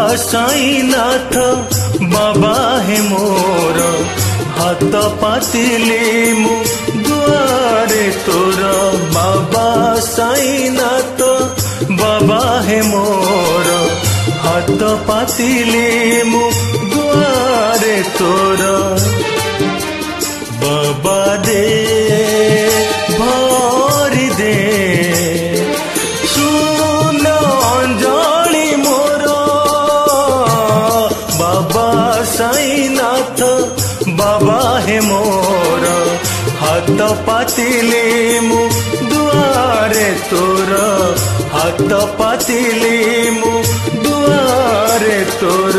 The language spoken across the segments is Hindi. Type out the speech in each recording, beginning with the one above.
साईनाथ बाबा हे मोर हाथ पातिली मु दुआरे तोर बाबा साईनाथ बाबा हे मोर हाथ पातिली मु दुआरे तोर बाबा दे भरी दे सुन अंजलि मोर बाबा साईनाथ बाबा हे मोर हाथ पातिली मु दुआरे तोर हाथ पातिली मु दुआरे तोर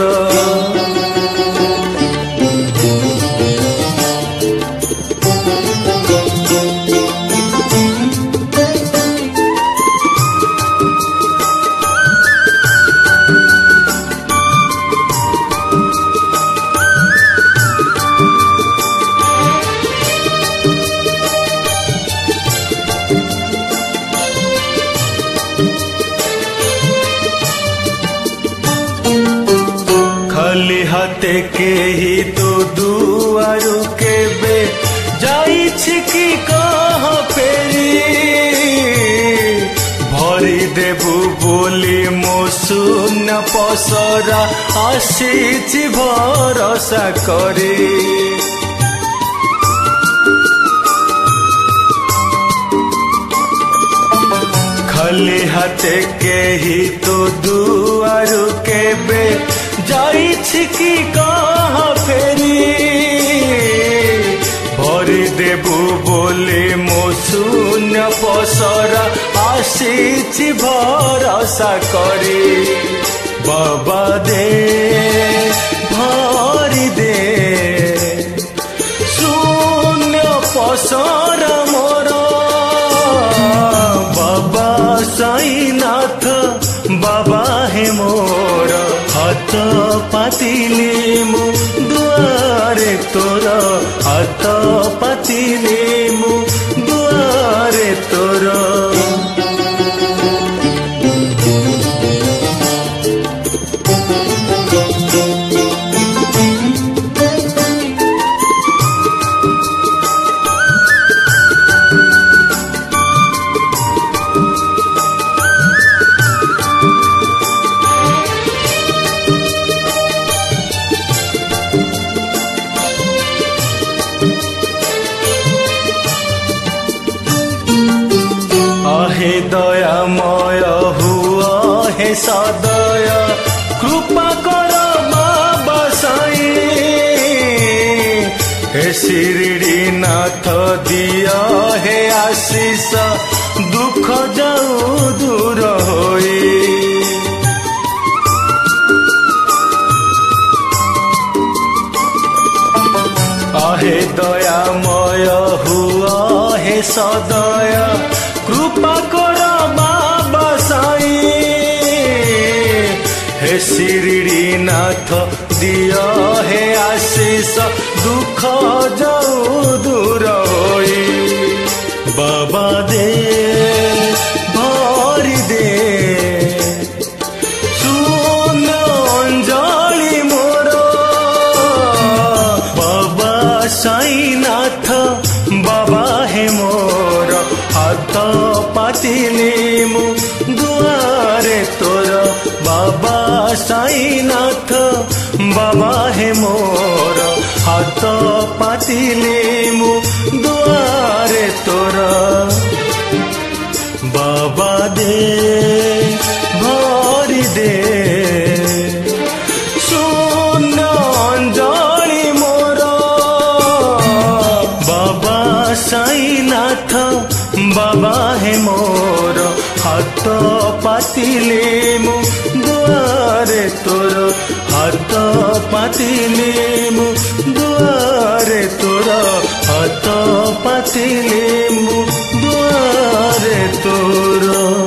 खाली हाथे के ही तो दुआरु के बे जाई कि कह फेरी भरी देबू बोली मो शून्य पसरा आसी भरोसा करी खाली हाथे के ही तो दुआरु के बे जाई कि कह फेरी भरी देबू बोली मो शून्य पसरा आसी भरोसा करी बाबा दे भरी दे शून्य पसरा मोर बाबा साईनाथ बाबा हे मोर हाथ पातिली मु दुआरे तोर हाथ पातिली मु दुआरे तोर हे दयामय हुआ हे सदय कृपा कर बाबा साई हे शिरडी नाथ दिया हे आशीष दुख जाऊ दूर होई हे दयामय हुआ हे सदय कृपा कर बाबा साई हे शिरडी नाथ दिया हे आशीष दुख जाऊ दूर होई बाबा दे भरी दे सुन अंजलि मोर बाबा साईनाथ बाबा हे मोर हाथ पातिली मु दुआरे तोर बाबा साईनाथ बाबा हे मोर हाथ पातिली मु दुआरे तोर बाबा दे भरी दे सुन अंजलि मोर बाबा साईनाथ बाबा हे मोर हाथ पातिली मु दुआरे तोर हाथ पातिली मु दुआरे तोर हाथ पातिली मु दुआरे तोर